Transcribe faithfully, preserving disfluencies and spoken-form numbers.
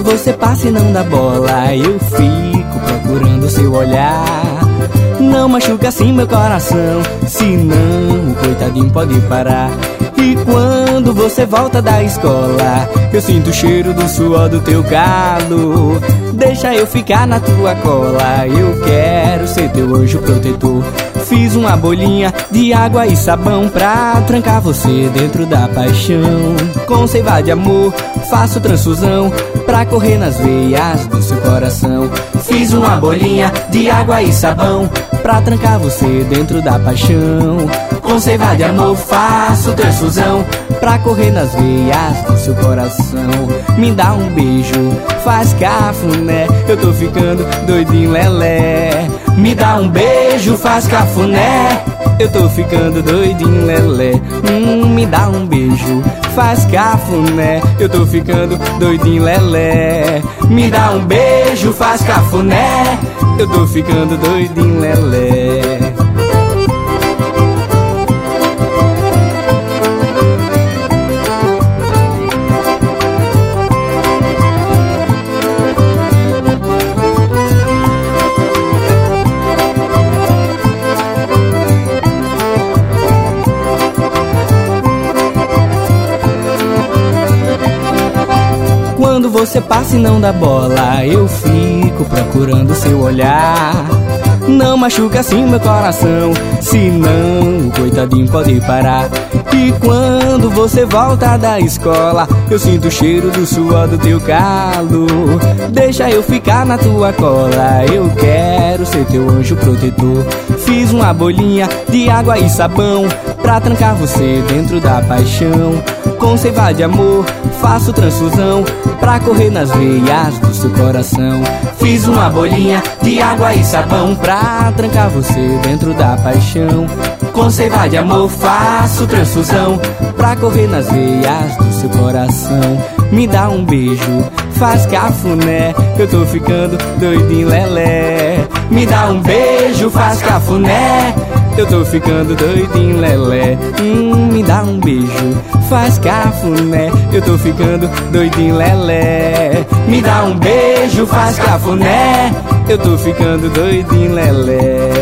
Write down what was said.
você passa e não dá bola, eu fico procurando seu olhar. Não machuca assim meu coração, senão o coitadinho pode parar. E quando você volta da escola, eu sinto o cheiro do suor do teu calo. Deixa eu ficar na tua cola, eu quero ser teu anjo protetor. Fiz uma bolinha de água e sabão pra trancar você dentro da paixão. Com seiva de amor, faço transfusão pra correr nas veias do seu coração. Fiz uma bolinha de água e sabão pra trancar você dentro da paixão. Com seiva de amor, faço transfusão pra correr nas veias do seu coração. Me dá um beijo, faz cafuné, eu tô ficando doidinho lelé. Me dá um beijo, faz cafuné, eu tô ficando doidinho lelé. Hum, me dá um beijo, faz cafuné, eu tô ficando doidinho lelé. Me dá um beijo, faz cafuné, eu tô ficando doidinho lelé. Quando você passa e não dá bola, eu fico procurando seu olhar. Não machuca assim meu coração, senão o coitadinho pode parar. E quando você volta da escola, eu sinto o cheiro do suor do teu calo. Deixa eu ficar na tua cola, eu quero ser teu anjo protetor. Fiz uma bolinha de água e sabão pra trancar você dentro da paixão. Com seiva de amor, faço transfusão pra correr nas veias do seu coração. Fiz uma bolinha de água e sabão pra trancar você dentro da paixão. Com seiva de amor, faço transfusão pra correr nas veias do seu coração. Me dá um beijo, faz cafuné, eu tô ficando doidinho lelé. Me dá um beijo, faz cafuné, eu tô ficando doidinho lelé. Hum, me dá um beijo, faz cafuné, eu tô ficando doidinho lelé. Me dá um beijo, faz cafuné, eu tô ficando doidinho lelé.